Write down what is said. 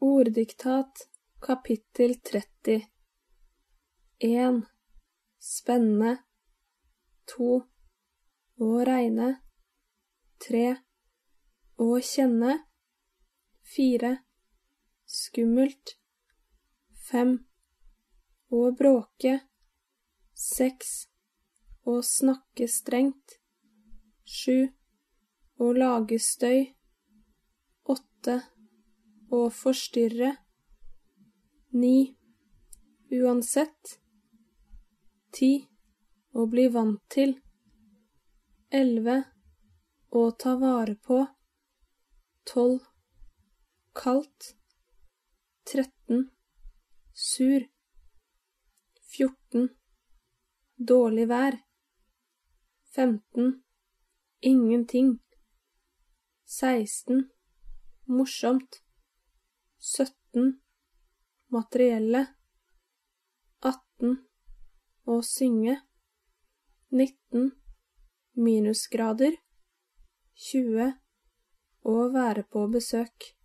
Orddiktat, kapittel 30. 1. Spenne. 2. Å regne. 3. Å kjenne. 4. Skummelt. 5. Å bråke. 6. Å snakke strengt. 7. Å lage støy. 8. Å forstyrre. 9. Uansett. 10. Å bli vant til. 11. Å ta vare på. 12. Kaldt. 13. Sur. 14. Dårlig vær. 15. Ingenting. 16. Morsomt. 17. Materielle. 18. Å synge. 19. Minusgrader. 20. Å være på besøk.